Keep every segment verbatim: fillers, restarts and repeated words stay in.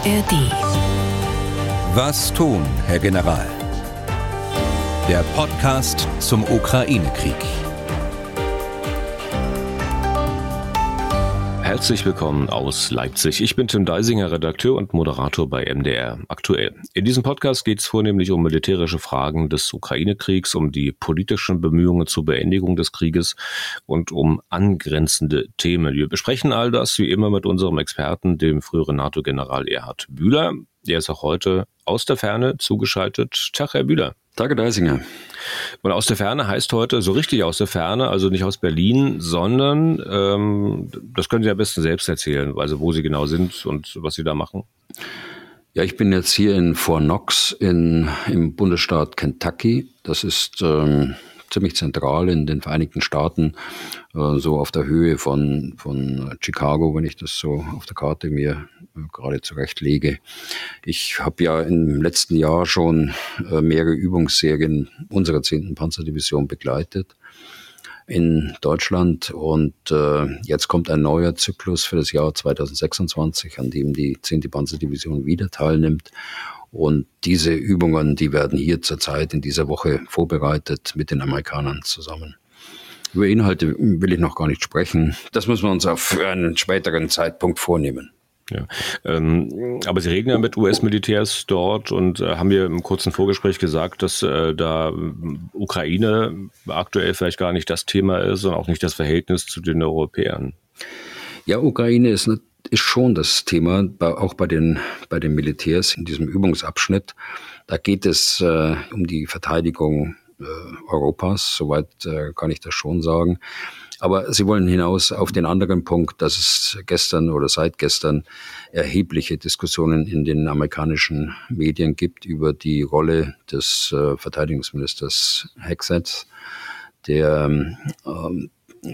A R D. Was tun, Herr General? Der Podcast zum Ukraine-Krieg. Herzlich willkommen aus Leipzig. Ich bin Tim Deisinger, Redakteur und Moderator bei M D R aktuell. In diesem Podcast geht es vornehmlich um militärische Fragen des Ukraine-Kriegs, um die politischen Bemühungen zur Beendigung des Krieges und um angrenzende Themen. Wir besprechen all das wie immer mit unserem Experten, dem früheren NATO-General Erhard Bühler. Der ist auch heute aus der Ferne zugeschaltet. Tag, Herr Bühler. Tage Deisinger. Und aus der Ferne heißt heute so richtig aus der Ferne, also nicht aus Berlin, sondern, ähm, das können Sie am besten selbst erzählen, also wo Sie genau sind und was Sie da machen. Ja, ich bin jetzt hier in Fort Knox in, im Bundesstaat Kentucky. Das ist ähm, ziemlich zentral in den Vereinigten Staaten, äh, so auf der Höhe von, von Chicago, wenn ich das so auf der Karte mir äh, gerade zurechtlege. Ich habe ja im letzten Jahr schon äh, mehrere Übungsserien unserer zehnten Panzerdivision begleitet in Deutschland und äh, jetzt kommt ein neuer Zyklus für das Jahr zweitausendsechsundzwanzig, an dem die zehnte Panzerdivision wieder teilnimmt. Und diese Übungen, die werden hier zurzeit in dieser Woche vorbereitet mit den Amerikanern zusammen. Über Inhalte will ich noch gar nicht sprechen. Das müssen wir uns auf einen späteren Zeitpunkt vornehmen. Ja, ähm, aber Sie reden ja mit U S-Militärs dort und äh, haben mir im kurzen Vorgespräch gesagt, dass äh, da Ukraine aktuell vielleicht gar nicht das Thema ist und auch nicht das Verhältnis zu den Europäern. Ja, Ukraine ist eine ist schon das Thema, auch bei den, bei den Militärs in diesem Übungsabschnitt. Da geht es äh, um die Verteidigung äh, Europas, soweit äh, kann ich das schon sagen. Aber Sie wollen hinaus auf den anderen Punkt, dass es gestern oder seit gestern erhebliche Diskussionen in den amerikanischen Medien gibt über die Rolle des äh, Verteidigungsministers Hegseth, der ähm,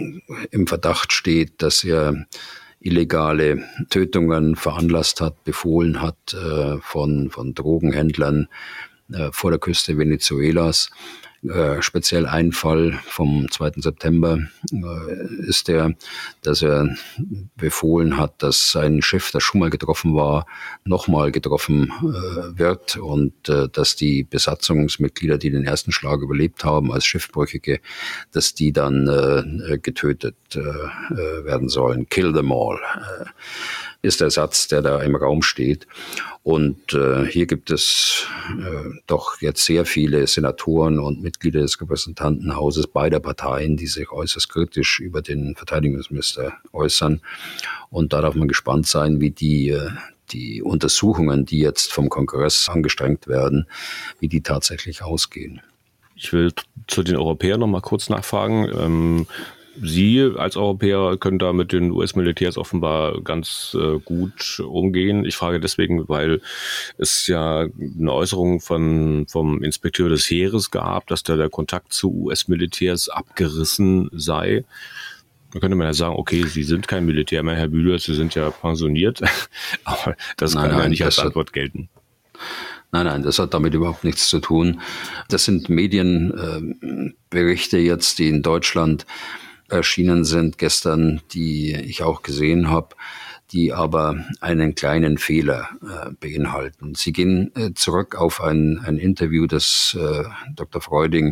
im Verdacht steht, dass er illegale Tötungen veranlasst hat, befohlen hat äh, von, von Drogenhändlern äh, vor der Küste Venezuelas. Äh, speziell ein Fall vom zweiten September äh, ist der, dass er befohlen hat, dass ein Schiff, das schon mal getroffen war, nochmal getroffen äh, wird und äh, dass die Besatzungsmitglieder, die den ersten Schlag überlebt haben als Schiffbrüchige, dass die dann äh, getötet äh, werden sollen. Kill them all äh, ist der Satz, der da im Raum steht. Und äh, hier gibt es äh, doch jetzt sehr viele Senatoren und Mitglieder des Repräsentantenhauses beider Parteien, die sich äußerst kritisch über den Verteidigungsminister äußern. Und da darf man gespannt sein, wie die, äh, die Untersuchungen, die jetzt vom Kongress angestrengt werden, wie die tatsächlich ausgehen. Ich will zu den Europäern noch mal kurz nachfragen. Ähm Sie als Europäer können da mit den U S-Militärs offenbar ganz äh, gut umgehen. Ich frage deswegen, weil es ja eine Äußerung von, vom Inspekteur des Heeres gab, dass da der Kontakt zu U S-Militärs abgerissen sei. Da könnte man ja sagen, okay, Sie sind kein Militär mehr, Herr Bühler, Sie sind ja pensioniert. Aber das nein, kann nein, ja nicht als Antwort gelten. Nein, nein, das hat damit überhaupt nichts zu tun. Das sind Medienberichte äh, jetzt, die in Deutschland erschienen sind gestern, die ich auch gesehen habe, die aber einen kleinen Fehler äh, beinhalten. Sie gehen äh, zurück auf ein, ein Interview, das äh, Doktor Freuding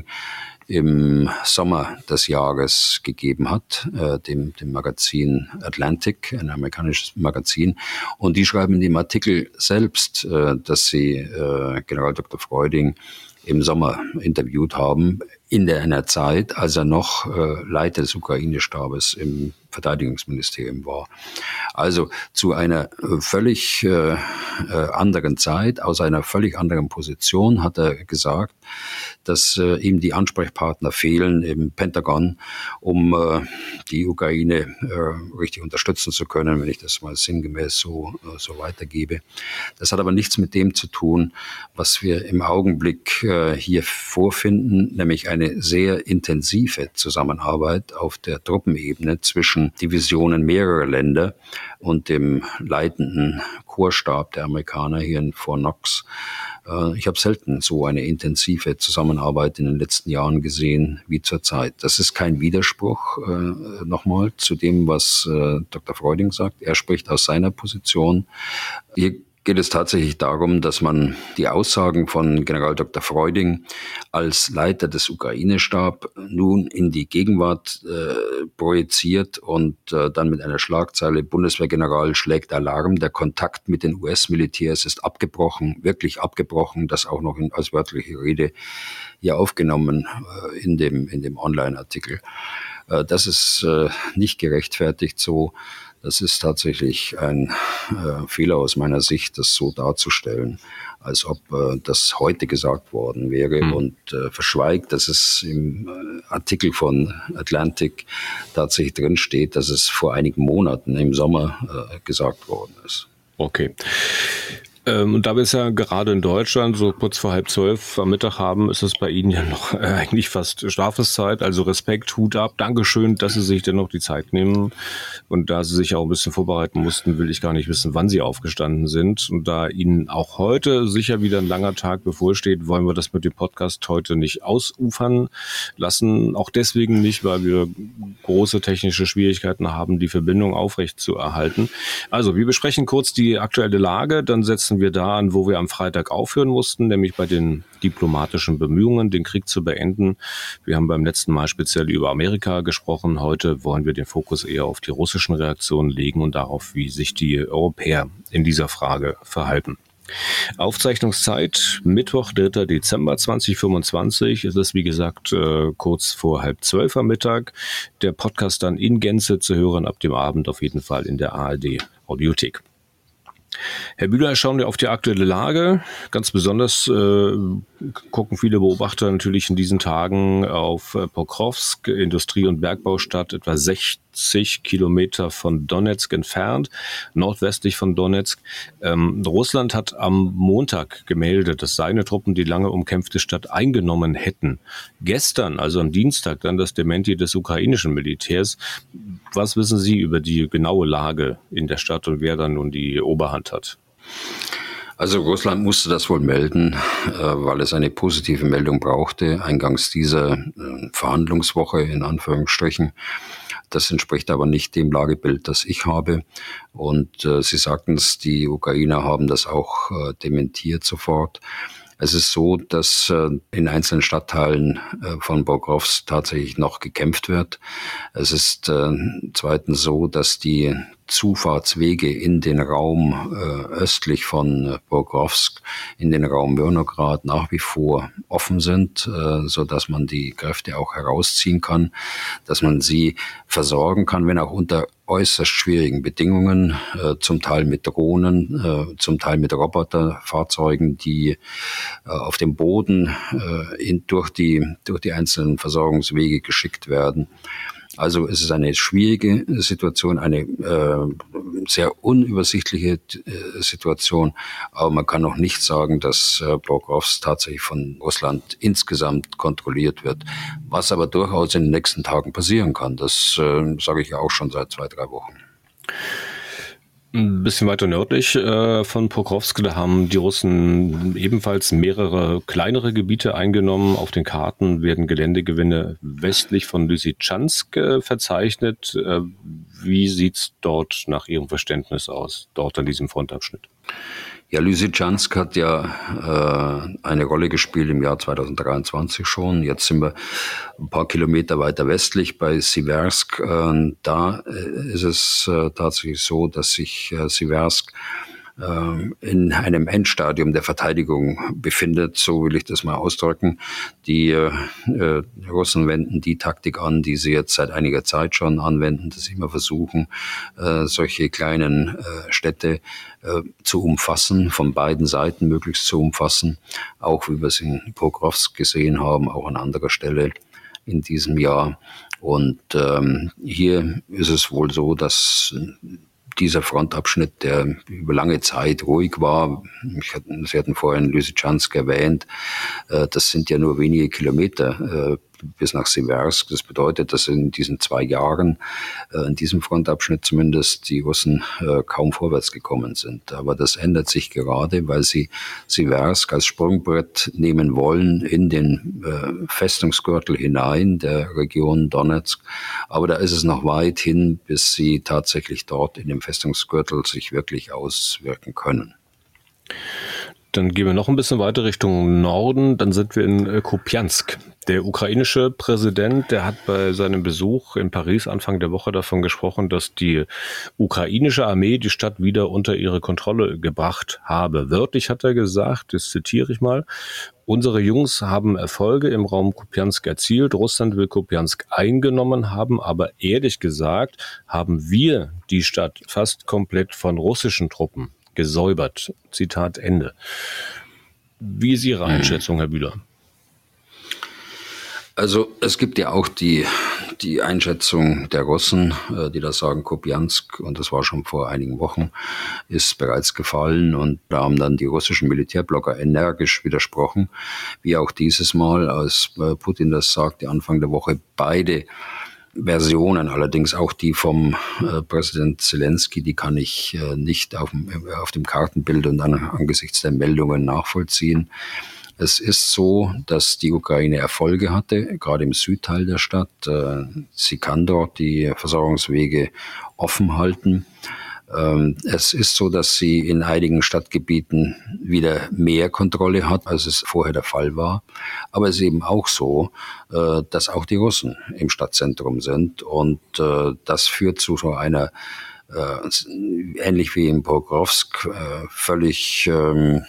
im Sommer des Jahres gegeben hat, äh, dem, dem Magazin Atlantic, ein amerikanisches Magazin. Und die schreiben in dem Artikel selbst, äh, dass sie äh, General Doktor Freuding im Sommer interviewt haben, in der, einer Zeit, als er noch äh, Leiter des Ukraine-Stabes im Verteidigungsministerium war. Also zu einer äh, völlig äh, äh, anderen Zeit, aus einer völlig anderen Position hat er gesagt, dass äh, ihm die Ansprechpartner fehlen im Pentagon, um äh, die Ukraine äh, richtig unterstützen zu können, wenn ich das mal sinngemäß so, äh, so weitergebe. Das hat aber nichts mit dem zu tun, was wir im Augenblick äh, hier vorfinden, nämlich eine sehr intensive Zusammenarbeit auf der Truppenebene zwischen Divisionen mehrerer Länder und dem leitenden Korpsstab der Amerikaner hier in Fort Knox. Ich habe selten so eine intensive Zusammenarbeit in den letzten Jahren gesehen wie zurzeit. Das ist kein Widerspruch äh, nochmal zu dem, was äh, Doktor Freuding sagt. Er spricht aus seiner Position. Hier geht es tatsächlich darum, dass man die Aussagen von General Doktor Freuding als Leiter des Ukraine-Stab nun in die Gegenwart äh, projiziert und äh, dann mit einer Schlagzeile: Bundeswehrgeneral schlägt Alarm, der Kontakt mit den U S-Militärs ist abgebrochen, wirklich abgebrochen, das auch noch in, als wörtliche Rede hier aufgenommen äh, in dem, in dem Online-Artikel. Äh, das ist äh, nicht gerechtfertigt so. Das ist tatsächlich ein äh, Fehler aus meiner Sicht, das so darzustellen, als ob äh, das heute gesagt worden wäre mhm. und äh, verschweigt, dass es im äh, Artikel von Atlantic tatsächlich drin steht, dass es vor einigen Monaten im Sommer äh, gesagt worden ist. Okay. Ähm, und da wir es ja gerade in Deutschland so kurz vor halb zwölf am Mittag haben, ist es bei Ihnen ja noch äh, eigentlich fast Schlafenszeit. Also Respekt, Hut ab, Dankeschön, dass Sie sich dennoch die Zeit nehmen. Und da Sie sich auch ein bisschen vorbereiten mussten, will ich gar nicht wissen, wann Sie aufgestanden sind. Und da Ihnen auch heute sicher wieder ein langer Tag bevorsteht, wollen wir das mit dem Podcast heute nicht ausufern lassen. Auch deswegen nicht, weil wir große technische Schwierigkeiten haben, die Verbindung aufrecht zu erhalten. Also wir besprechen kurz die aktuelle Lage, dann setzen wir da an, wo wir am Freitag aufhören mussten, nämlich bei den diplomatischen Bemühungen, den Krieg zu beenden. Wir haben beim letzten Mal speziell über Amerika gesprochen. Heute wollen wir den Fokus eher auf die russischen Reaktionen legen und darauf, wie sich die Europäer in dieser Frage verhalten. Aufzeichnungszeit Mittwoch, dritter Dezember zweitausendfünfundzwanzig. Es ist wie gesagt äh, kurz vor halb zwölf am Mittag. Der Podcast dann in Gänze zu hören ab dem Abend auf jeden Fall in der A R D Audiothek. Herr Bühler, schauen wir auf die aktuelle Lage. Ganz besonders äh, gucken viele Beobachter natürlich in diesen Tagen auf äh, Pokrovsk, Industrie- und Bergbaustadt, etwa sechzig Kilometer von Donetsk entfernt, nordwestlich von Donetsk. Ähm, Russland hat am Montag gemeldet, dass seine Truppen die lange umkämpfte Stadt eingenommen hätten. Gestern, also am Dienstag, dann das Dementi des ukrainischen Militärs. Was wissen Sie über die genaue Lage in der Stadt und wer dann nun die Oberhand hat? Also Russland musste das wohl melden, weil es eine positive Meldung brauchte, eingangs dieser Verhandlungswoche in Anführungsstrichen. Das entspricht aber nicht dem Lagebild, das ich habe. Und äh, Sie sagten es, die Ukrainer haben das auch äh, dementiert sofort. Es ist so, dass äh, in einzelnen Stadtteilen äh, von Pokrovsk tatsächlich noch gekämpft wird. Es ist äh, zweitens so, dass die Zufahrtswege in den Raum äh, östlich von äh, Pokrovsk, in den Raum Mirnograd nach wie vor offen sind, äh, so dass man die Kräfte auch herausziehen kann, dass man sie versorgen kann, wenn auch unter äußerst schwierigen Bedingungen, äh, zum Teil mit Drohnen, äh, zum Teil mit Roboterfahrzeugen, die äh, auf dem Boden äh, in, durch die, durch die einzelnen Versorgungswege geschickt werden. Also es ist eine schwierige Situation, eine äh, sehr unübersichtliche äh, Situation, aber man kann auch nicht sagen, dass äh, Pokrovsk tatsächlich von Russland insgesamt kontrolliert wird. Was aber durchaus in den nächsten Tagen passieren kann, das äh, sage ich ja auch schon seit zwei, drei Wochen. Ein bisschen weiter nördlich äh, von Pokrovsk, da haben die Russen ebenfalls mehrere kleinere Gebiete eingenommen. Auf den Karten werden Geländegewinne westlich von Lysychansk äh, verzeichnet. Äh, wie sieht's dort nach Ihrem Verständnis aus, dort an diesem Frontabschnitt? Ja, Lysychansk hat ja äh, eine Rolle gespielt im Jahr zweitausenddreiundzwanzig schon. Jetzt sind wir ein paar Kilometer weiter westlich bei Siversk. Äh, da äh, ist es äh, tatsächlich so, dass sich äh, Siversk in einem Endstadium der Verteidigung befindet, so will ich das mal ausdrücken. Die äh, Russen wenden die Taktik an, die sie jetzt seit einiger Zeit schon anwenden, dass sie immer versuchen, äh, solche kleinen äh, Städte äh, zu umfassen, von beiden Seiten möglichst zu umfassen, auch wie wir es in Pokrovsk gesehen haben, auch an anderer Stelle in diesem Jahr. Und ähm, hier ist es wohl so, dass dieser Frontabschnitt, der über lange Zeit ruhig war, ich hatte, Sie hatten vorhin Lysychansk erwähnt, äh, das sind ja nur wenige Kilometer äh, bis nach Siversk. Das bedeutet, dass in diesen zwei Jahren, äh, in diesem Frontabschnitt zumindest, die Russen äh, kaum vorwärts gekommen sind. Aber das ändert sich gerade, weil sie Siversk als Sprungbrett nehmen wollen in den äh, Festungsgürtel hinein der Region Donetsk. Aber da ist es noch weit hin, bis sie tatsächlich dort in dem Festungsgürtel sich wirklich auswirken können. Dann gehen wir noch ein bisschen weiter Richtung Norden. Dann sind wir in Kupiansk. Der ukrainische Präsident, der hat bei seinem Besuch in Paris Anfang der Woche davon gesprochen, dass die ukrainische Armee die Stadt wieder unter ihre Kontrolle gebracht habe. Wörtlich hat er gesagt, das zitiere ich mal: Unsere Jungs haben Erfolge im Raum Kupiansk erzielt. Russland will Kupiansk eingenommen haben, aber ehrlich gesagt haben wir die Stadt fast komplett von russischen Truppen gesäubert. Zitat Ende. Wie ist Ihre Einschätzung, Herr Bühler? Also es gibt ja auch die, die Einschätzung der Russen, die da sagen, Kupiansk, und das war schon vor einigen Wochen, ist bereits gefallen, und da haben dann die russischen Militärblogger energisch widersprochen, wie auch dieses Mal, als Putin das sagte Anfang der Woche. Beide Versionen, allerdings auch die vom äh, Präsident Zelensky, die kann ich äh, nicht auf dem, auf dem Kartenbild und an, angesichts der Meldungen nachvollziehen. Es ist so, dass die Ukraine Erfolge hatte, gerade im Südteil der Stadt. Äh, sie kann dort die Versorgungswege offen halten. Ähm, es ist so, dass sie in einigen Stadtgebieten wieder mehr Kontrolle hat, als es vorher der Fall war. Aber es ist eben auch so, äh, dass auch die Russen im Stadtzentrum sind. Und äh, das führt zu so einer, äh, ähnlich wie in Pokrovsk, äh, völlig ähm,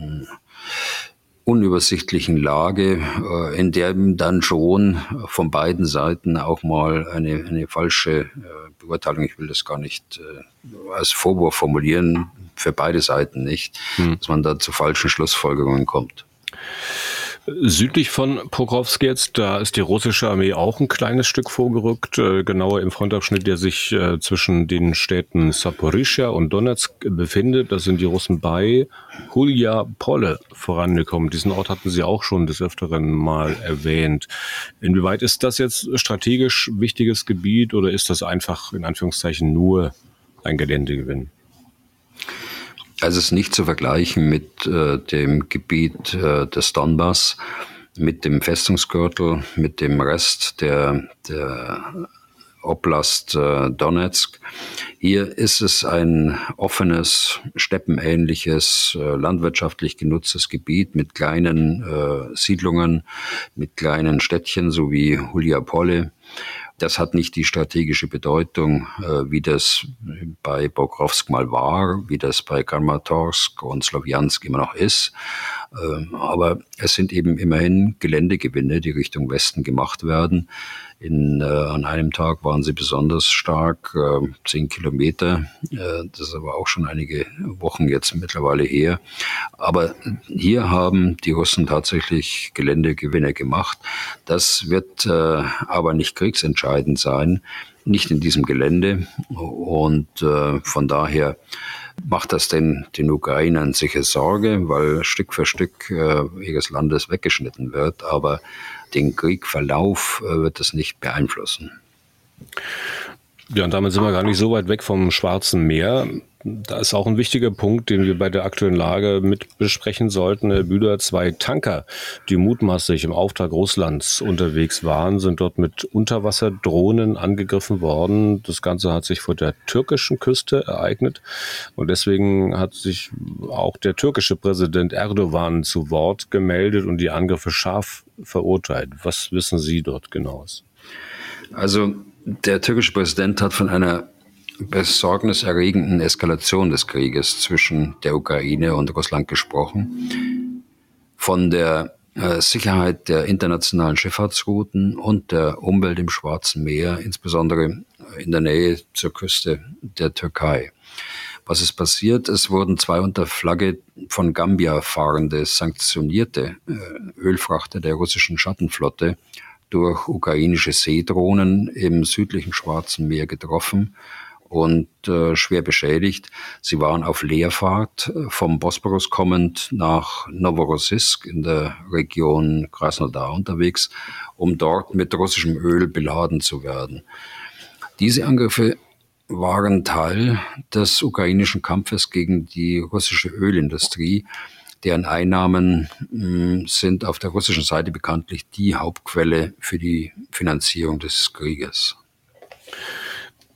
unübersichtlichen Lage, in der dann schon von beiden Seiten auch mal eine, eine falsche Beurteilung, ich will das gar nicht als Vorwurf formulieren, für beide Seiten nicht, hm. dass man da zu falschen Schlussfolgerungen kommt. Südlich von Pokrovsk jetzt, da ist die russische Armee auch ein kleines Stück vorgerückt, äh, genauer im Frontabschnitt, der sich äh, zwischen den Städten Saporischschja und Donezk befindet. Da sind die Russen bei Huljapole vorangekommen. Diesen Ort hatten Sie auch schon des Öfteren mal erwähnt. Inwieweit ist das jetzt strategisch wichtiges Gebiet, oder ist das einfach in Anführungszeichen nur ein Geländegewinn? Also es ist nicht zu vergleichen mit äh, dem Gebiet äh, des Donbass, mit dem Festungsgürtel, mit dem Rest der, der Oblast äh, Donezk. Hier ist es ein offenes, steppenähnliches, äh, landwirtschaftlich genutztes Gebiet mit kleinen äh, Siedlungen, mit kleinen Städtchen, so wie Huljapole. Das hat nicht die strategische Bedeutung, äh, wie das bei Pokrovsk mal war, wie das bei Kramatorsk und Slowjansk immer noch ist. Ähm, aber es sind eben immerhin Geländegewinne, die Richtung Westen gemacht werden. In, äh, an einem Tag waren sie besonders stark, äh, zehn Kilometer. Äh, das ist aber auch schon einige Wochen jetzt mittlerweile her. Aber hier haben die Russen tatsächlich Geländegewinne gemacht. Das wird äh, aber nicht kriegsentscheidend sein, nicht in diesem Gelände. Und äh, von daher macht das den, den Ukrainern sicher Sorge, weil Stück für Stück äh, ihres Landes weggeschnitten wird. Aber den Kriegverlauf äh, wird es nicht beeinflussen. Ja, und damit sind wir gar nicht so weit weg vom Schwarzen Meer. Da ist auch ein wichtiger Punkt, den wir bei der aktuellen Lage mit besprechen sollten. Herr Bühler, zwei Tanker, die mutmaßlich im Auftrag Russlands unterwegs waren, sind dort mit Unterwasserdrohnen angegriffen worden. Das Ganze hat sich vor der türkischen Küste ereignet. Und deswegen hat sich auch der türkische Präsident Erdogan zu Wort gemeldet und die Angriffe scharf verurteilt. Was wissen Sie dort genaues? Also der türkische Präsident hat von einer besorgniserregenden Eskalation des Krieges zwischen der Ukraine und Russland gesprochen. Von der äh, Sicherheit der internationalen Schifffahrtsrouten und der Umwelt im Schwarzen Meer, insbesondere in der Nähe zur Küste der Türkei. Was ist passiert? Es wurden zwei unter Flagge von Gambia fahrende, sanktionierte äh, Ölfrachter der russischen Schattenflotte durch ukrainische Seedrohnen im südlichen Schwarzen Meer getroffen und äh, schwer beschädigt. Sie waren auf Leerfahrt vom Bosporus kommend nach Novorossiysk in der Region Krasnodar unterwegs, um dort mit russischem Öl beladen zu werden. Diese Angriffe waren Teil des ukrainischen Kampfes gegen die russische Ölindustrie, deren Einnahmen mh, sind auf der russischen Seite bekanntlich die Hauptquelle für die Finanzierung des Krieges.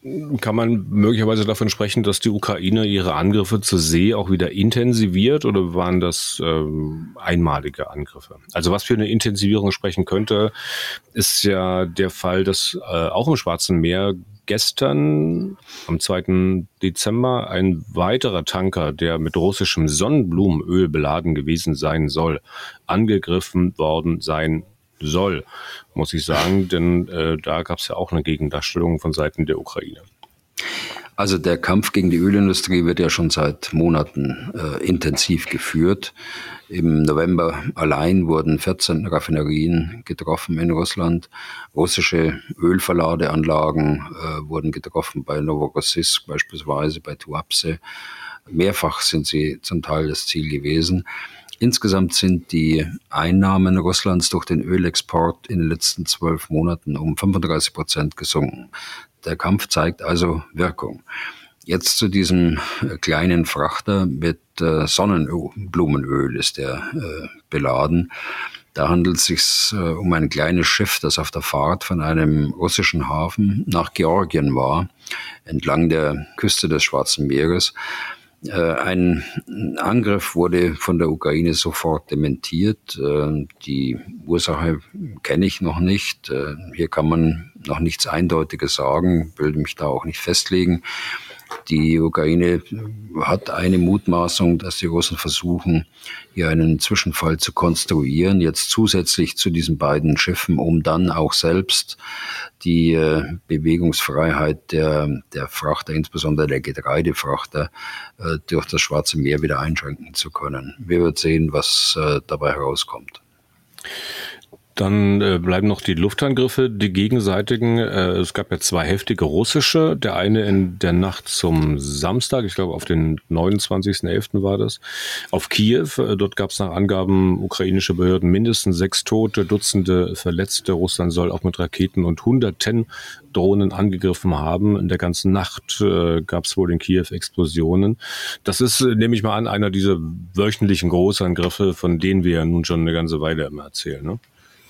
Kann man möglicherweise davon sprechen, dass die Ukraine ihre Angriffe zur See auch wieder intensiviert, oder waren das ähm, einmalige Angriffe? Also was für eine Intensivierung sprechen könnte, ist ja der Fall, dass äh, auch im Schwarzen Meer gestern am zweiten Dezember ein weiterer Tanker, der mit russischem Sonnenblumenöl beladen gewesen sein soll, angegriffen worden sein soll, muss ich sagen, denn äh, da gab es ja auch eine Gegendarstellung von Seiten der Ukraine. Also der Kampf gegen die Ölindustrie wird ja schon seit Monaten äh, intensiv geführt. Im November allein wurden vierzehn Raffinerien getroffen in Russland. Russische Ölverladeanlagen äh, wurden getroffen bei Novorossiysk beispielsweise, bei Tuapse. Mehrfach sind sie zum Teil das Ziel gewesen. Insgesamt sind die Einnahmen Russlands durch den Ölexport in den letzten zwölf Monaten um fünfunddreißig Prozent gesunken. Der Kampf zeigt also Wirkung. Jetzt zu diesem kleinen Frachter mit äh, Sonnenblumenöl ist der äh, beladen. Da handelt es sich äh, um ein kleines Schiff, das auf der Fahrt von einem russischen Hafen nach Georgien war, entlang der Küste des Schwarzen Meeres. Ein Angriff wurde von der Ukraine sofort dementiert. Die Ursache kenne ich noch nicht. Hier kann man noch nichts Eindeutiges sagen, will mich da auch nicht festlegen. Die Ukraine hat eine Mutmaßung, dass die Russen versuchen, hier einen Zwischenfall zu konstruieren, jetzt zusätzlich zu diesen beiden Schiffen, um dann auch selbst die äh, Bewegungsfreiheit der, der Frachter, insbesondere der Getreidefrachter, äh, durch das Schwarze Meer wieder einschränken zu können. Wir werden sehen, was äh, dabei herauskommt. Dann äh, bleiben noch die Luftangriffe, die gegenseitigen. Äh, es gab ja zwei heftige russische. Der eine in der Nacht zum Samstag, ich glaube auf den neunundzwanzigsten elften war das, auf Kiew. Äh, dort gab es nach Angaben ukrainischer Behörden mindestens sechs Tote, Dutzende Verletzte. Russland soll auch mit Raketen und Hunderten Drohnen angegriffen haben. In der ganzen Nacht äh, gab es wohl in Kiew Explosionen. Das ist, äh, nehme ich mal an, einer dieser wöchentlichen Großangriffe, von denen wir ja nun schon eine ganze Weile immer erzählen, ne?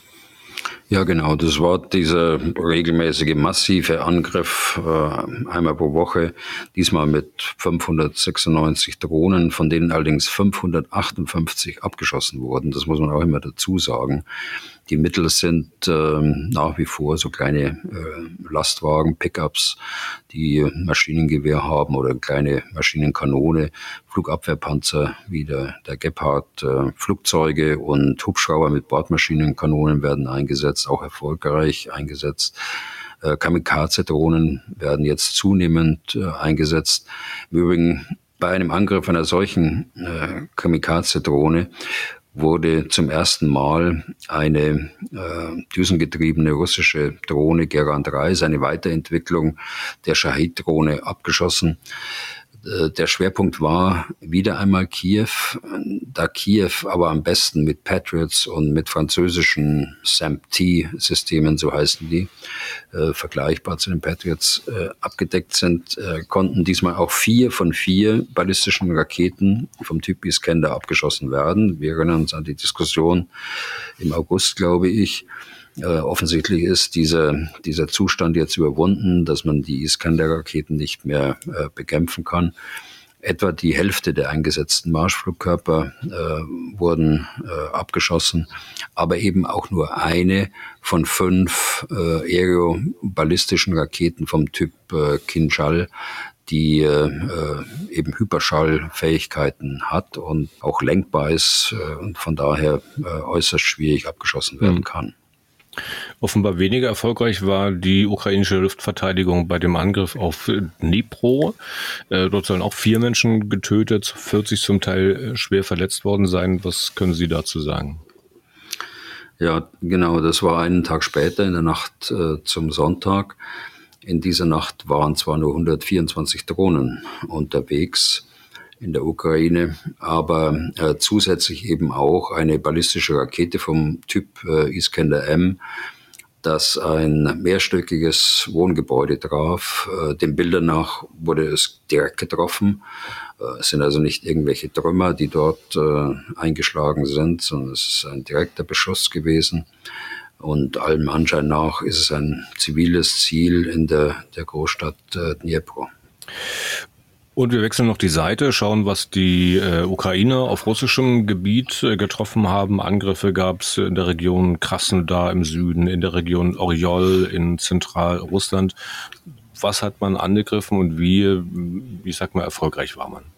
Ja, genau. Das war dieser regelmäßige, massive Angriff äh, einmal pro Woche, diesmal mit fünfhundertsechsundneunzig Drohnen, von denen allerdings fünfhundertachtundfünfzig abgeschossen wurden. Das muss man auch immer dazu sagen. Die Mittel sind äh, nach wie vor so kleine äh, Lastwagen, Pickups, die Maschinengewehr haben oder kleine Maschinenkanone, Flugabwehrpanzer wie der, der Gepard, äh, Flugzeuge und Hubschrauber mit Bordmaschinenkanonen werden eingesetzt, auch erfolgreich eingesetzt. Äh, Kamikaze-Drohnen werden jetzt zunehmend äh, eingesetzt. Im Übrigen bei einem Angriff einer solchen äh, Kamikaze-Drohne wurde zum ersten Mal eine äh, düsengetriebene russische Drohne Geran drei, seine Weiterentwicklung der Shahid-Drohne, abgeschossen. Äh, der Schwerpunkt war wieder einmal Kiew, da Kiew aber am besten mit Patriots und mit französischen S A M P-Systemen, so heißen die, äh, vergleichbar zu den Patriots, äh, abgedeckt sind, äh, konnten diesmal auch vier von vier ballistischen Raketen vom Typ Iskander abgeschossen werden. Wir erinnern uns an die Diskussion im August, glaube ich. Äh, offensichtlich ist dieser, dieser Zustand jetzt überwunden, dass man die Iskander-Raketen nicht mehr äh, bekämpfen kann. Etwa die Hälfte der eingesetzten Marschflugkörper äh, wurden äh, abgeschossen, aber eben auch nur eine von fünf äh, aeroballistischen Raketen vom Typ äh, Kinjal, die äh, eben Hyperschallfähigkeiten hat und auch lenkbar ist äh, und von daher äh, äußerst schwierig abgeschossen werden mhm. kann. Offenbar weniger erfolgreich war die ukrainische Luftverteidigung bei dem Angriff auf Dnipro. Äh, dort sollen auch vier Menschen getötet, vierzig zum Teil schwer verletzt worden sein. Was können Sie dazu sagen? Ja, genau, das war einen Tag später in der Nacht äh, zum Sonntag. In dieser Nacht waren zwar nur hundertvierundzwanzig Drohnen unterwegs in der Ukraine, aber äh, zusätzlich eben auch eine ballistische Rakete vom Typ äh, Iskander M, das ein mehrstöckiges Wohngebäude traf. Äh, den Bildern nach wurde es direkt getroffen. Äh, es sind also nicht irgendwelche Trümmer, die dort äh, eingeschlagen sind, sondern es ist ein direkter Beschuss gewesen. Und allem Anschein nach ist es ein ziviles Ziel in der, der Großstadt äh, Dnipro. Und wir wechseln noch die Seite, schauen, was die äh, Ukrainer auf russischem Gebiet äh, getroffen haben. Angriffe gab es in der Region Krasnodar im Süden, in der Region Oryol in Zentralrussland. Was hat man angegriffen und wie, wie sagt man, erfolgreich war man?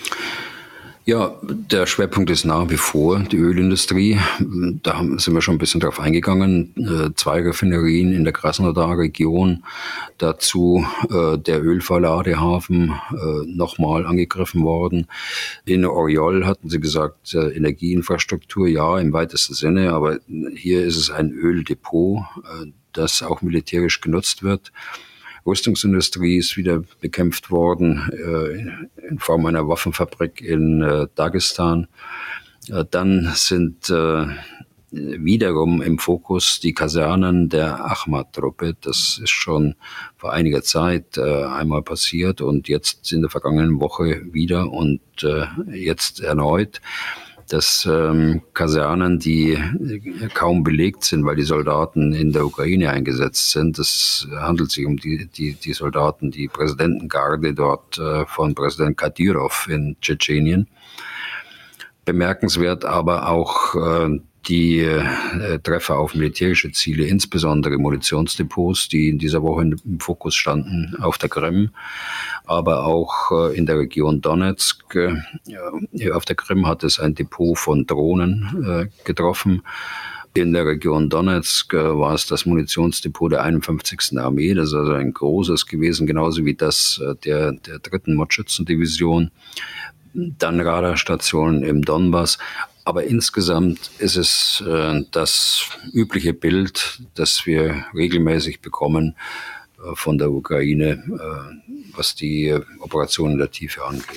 Ja, der Schwerpunkt ist nach wie vor die Ölindustrie. Da sind wir schon ein bisschen drauf eingegangen. Zwei Raffinerien in der Krasnodar-Region. Dazu äh, der Ölverladehafen äh, nochmal angegriffen worden. In Oryol hatten Sie gesagt, äh, Energieinfrastruktur, ja, im weitesten Sinne. Aber hier ist es ein Öldepot, äh, das auch militärisch genutzt wird. Rüstungsindustrie ist wieder bekämpft worden äh, in Form einer Waffenfabrik in äh, Dagestan. Äh, dann sind äh, wiederum im Fokus die Kasernen der Achmat-Truppe. Das ist schon vor einiger Zeit äh, einmal passiert und jetzt in der vergangenen Woche wieder und äh, jetzt erneut. Das ähm, Kasernen, die kaum belegt sind, weil die Soldaten in der Ukraine eingesetzt sind. Es handelt sich um die, die, die Soldaten, die Präsidentengarde dort äh, von Präsident Kadyrov in Tschetschenien. Bemerkenswert aber auch äh, die äh, Treffer auf militärische Ziele, insbesondere Munitionsdepots, die in dieser Woche im Fokus standen auf der Krim, aber auch äh, in der Region Donetsk. Äh, auf der Krim hat es ein Depot von Drohnen äh, getroffen. In der Region Donetsk äh, war es das Munitionsdepot der einundfünfzigsten Armee. Das ist also ein großes gewesen, genauso wie das äh, der, der dritten Mordschützendivision. Dann Radarstationen im Donbass. Aber insgesamt ist es äh, das übliche Bild, das wir regelmäßig bekommen äh, von der Ukraine, äh, was die äh, Operation in der Tiefe angeht.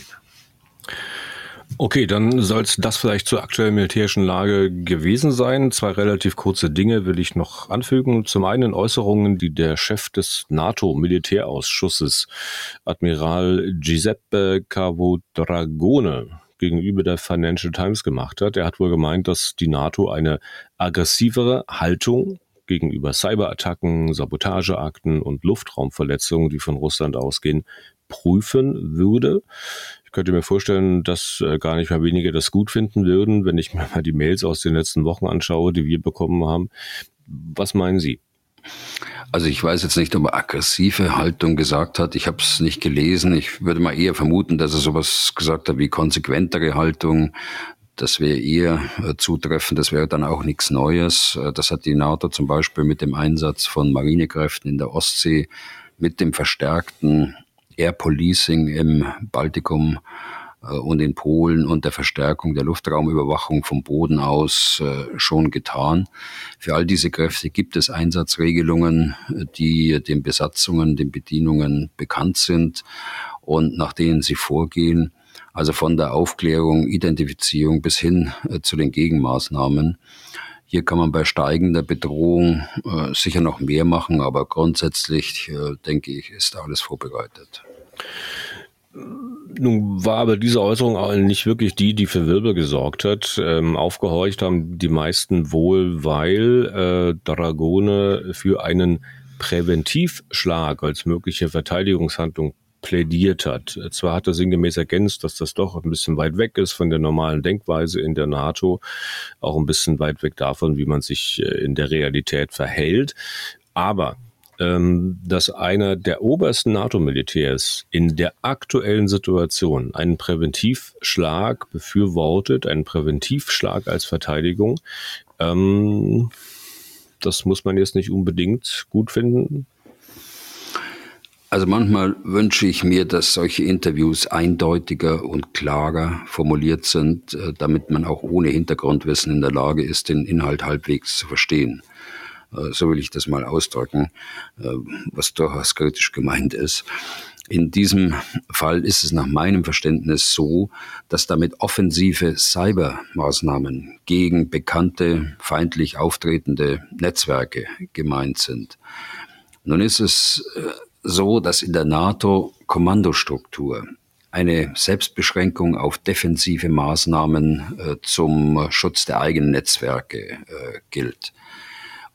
Okay, dann soll es das vielleicht zur aktuellen militärischen Lage gewesen sein. Zwei relativ kurze Dinge will ich noch anfügen. Zum einen Äußerungen, die der Chef des NATO-Militärausschusses, Admiral Giuseppe Cavodragone, gegenüber der Financial Times gemacht hat. Er hat wohl gemeint, dass die NATO eine aggressivere Haltung gegenüber Cyberattacken, Sabotageakten und Luftraumverletzungen, die von Russland ausgehen, prüfen würde. Ich könnte mir vorstellen, dass äh, gar nicht mal wenige das gut finden würden, wenn ich mir mal die Mails aus den letzten Wochen anschaue, die wir bekommen haben. Was meinen Sie? Also ich weiß jetzt nicht, ob er aggressive Haltung gesagt hat. Ich habe es nicht gelesen. Ich würde mal eher vermuten, dass er sowas gesagt hat wie konsequentere Haltung. Das wäre eher äh, zutreffend. Das wäre dann auch nichts Neues. Das hat die NATO zum Beispiel mit dem Einsatz von Marinekräften in der Ostsee, mit dem verstärkten Air Policing im Baltikum und in Polen und der Verstärkung der Luftraumüberwachung vom Boden aus äh, schon getan. Für all diese Kräfte gibt es Einsatzregelungen, die den Besatzungen, den Bedienungen bekannt sind und nach denen sie vorgehen. Also von der Aufklärung, Identifizierung bis hin äh, zu den Gegenmaßnahmen. Hier kann man bei steigender Bedrohung äh, sicher noch mehr machen, aber grundsätzlich, äh, denke ich, ist alles vorbereitet. Nun war aber diese Äußerung auch nicht wirklich die, die für Wirbel gesorgt hat. Ähm, aufgehorcht haben die meisten wohl, weil äh, Dragone für einen Präventivschlag als mögliche Verteidigungshandlung plädiert hat. Zwar hat er sinngemäß ergänzt, dass das doch ein bisschen weit weg ist von der normalen Denkweise in der NATO, auch ein bisschen weit weg davon, wie man sich in der Realität verhält. Aber dass einer der obersten NATO-Militärs in der aktuellen Situation einen Präventivschlag befürwortet, einen Präventivschlag als Verteidigung, ähm, das muss man jetzt nicht unbedingt gut finden. Also manchmal wünsche ich mir, dass solche Interviews eindeutiger und klarer formuliert sind, damit man auch ohne Hintergrundwissen in der Lage ist, den Inhalt halbwegs zu verstehen. So will ich das mal ausdrücken, was durchaus kritisch gemeint ist. In diesem Fall ist es nach meinem Verständnis so, dass damit offensive Cybermaßnahmen gegen bekannte, feindlich auftretende Netzwerke gemeint sind. Nun ist es so, dass in der NATO-Kommandostruktur eine Selbstbeschränkung auf defensive Maßnahmen äh, zum Schutz der eigenen Netzwerke äh, gilt.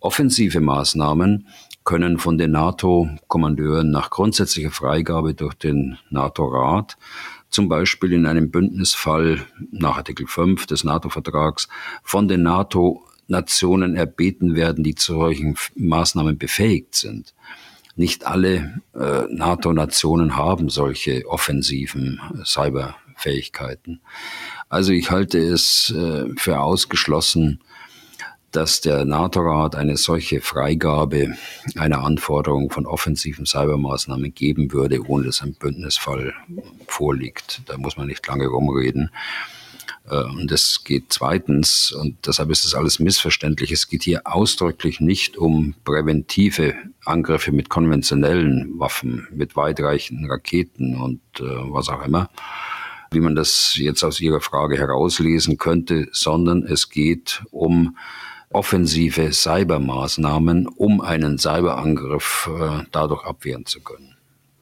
Offensive Maßnahmen können von den NATO-Kommandeuren nach grundsätzlicher Freigabe durch den NATO-Rat, zum Beispiel in einem Bündnisfall nach Artikel fünf des NATO-Vertrags, von den NATO-Nationen erbeten werden, die zu solchen Maßnahmen befähigt sind. Nicht alle äh, NATO-Nationen haben solche offensiven äh, Cyberfähigkeiten. Also ich halte es äh, für ausgeschlossen, dass der NATO-Rat eine solche Freigabe einer Anforderung von offensiven Cybermaßnahmen geben würde, ohne dass ein Bündnisfall vorliegt. Da muss man nicht lange rumreden. Und es geht zweitens, und deshalb ist das alles missverständlich, es geht hier ausdrücklich nicht um präventive Angriffe mit konventionellen Waffen, mit weitreichenden Raketen und äh, was auch immer, wie man das jetzt aus Ihrer Frage herauslesen könnte, sondern es geht um offensive Cybermaßnahmen, um einen Cyberangriff äh, dadurch abwehren zu können.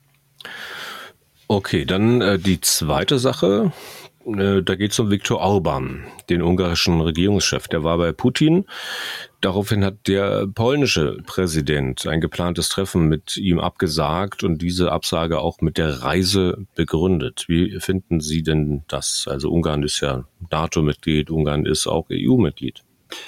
Okay, dann äh, die zweite Sache, äh, da geht es um Viktor Orbán, den ungarischen Regierungschef. Der war bei Putin. Daraufhin hat der polnische Präsident ein geplantes Treffen mit ihm abgesagt und diese Absage auch mit der Reise begründet. Wie finden Sie denn das? Also Ungarn ist ja NATO-Mitglied, Ungarn ist auch E U-Mitglied.